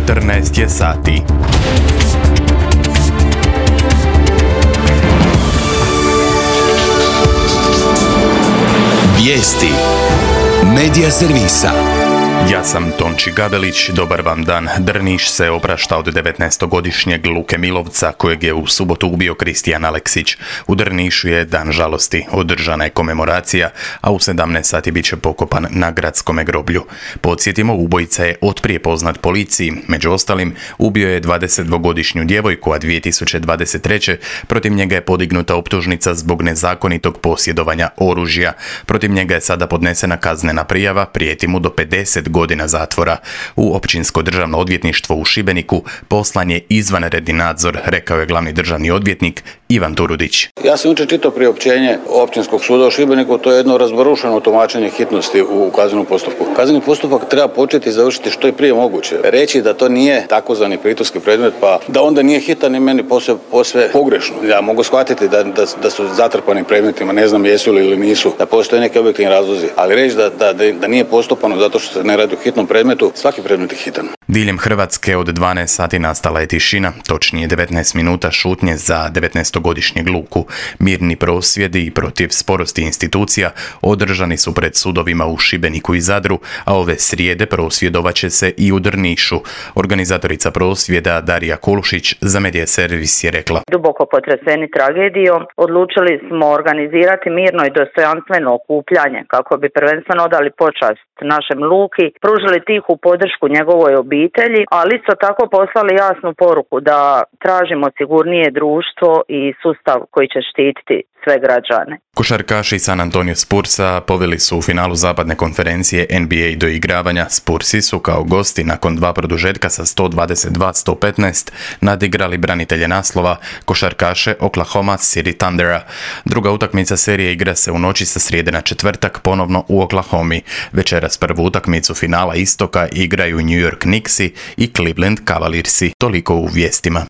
14 je sati. Vijesti Medija servisa. Ja sam Tonči Gavelić, dobar vam dan. Drniš se oprašta od 19-godišnjeg Luke Milovca, kojeg je u subotu ubio Kristijan Aleksić. U Drnišu je dan žalosti, održana je komemoracija, a u 17 sati bit će pokopan na gradskome groblju. Podsjetimo, ubojica je otprije poznat policiji, među ostalim ubio je 22-godišnju djevojku, a 2023. protiv njega je podignuta optužnica zbog nezakonitog posjedovanja oružja. Protiv njega je sada podnesena kaznena prijava, prijeti mu do 50 godina zatvora. U Općinsko državno odvjetništvo u Šibeniku poslan je izvanredni nadzor, rekao je glavni državni odvjetnik Ivan Turudić. Ja sam jučer čitao priopćenje Općinskog suda u Šibeniku, to je jedno razbarušeno tumačenje hitnosti u kaznenom postupku. Kazneni postupak treba početi i završiti što je prije moguće. Reći da to nije takozvani priturski predmet, pa da onda nije hitan, je meni posve pogrešno. Ja mogu shvatiti da su zatrpani predmetima, ne znam jesu li ili nisu, da postoje neki objektivni razlozi, ali reći da nije postupano zato što se ne radi o hitnom predmetu, svaki predmet je hitan. Diljem Hrvatske od 12 sati nastala je tišina, točnije 19 minuta šutnje za 19-godišnjeg Luku. Mirni prosvjedi protiv sporosti institucija održani su pred sudovima u Šibeniku i Zadru, a ove srijede prosvjedovat će se i u Drnišu. Organizatorica prosvjeda Darija Kulušić za Medija servis je rekla: Duboko potreseni tragedijom, odlučili smo organizirati mirno i dostojanstveno okupljanje kako bi prvenstveno odali počast našem Luki, pružili tihu podršku njegovoj obitelji, ali isto tako poslali jasnu poruku da tražimo sigurnije društvo i sustav koji će štititi sve građane. Košarkaši San Antonio Spursa poveli su u finalu zapadne konferencije NBA doigravanja. Spursi su kao gosti nakon dva produžetka sa 122-115 nadigrali branitelje naslova, košarkaše Oklahoma City Thundera. Druga utakmica serije igra se u noći sa srijede na četvrtak ponovno u Oklahomi. Večeras prvu utakmicu finala istoka igraju New York Knicksi i Cleveland Cavaliersi. Toliko u vijestima.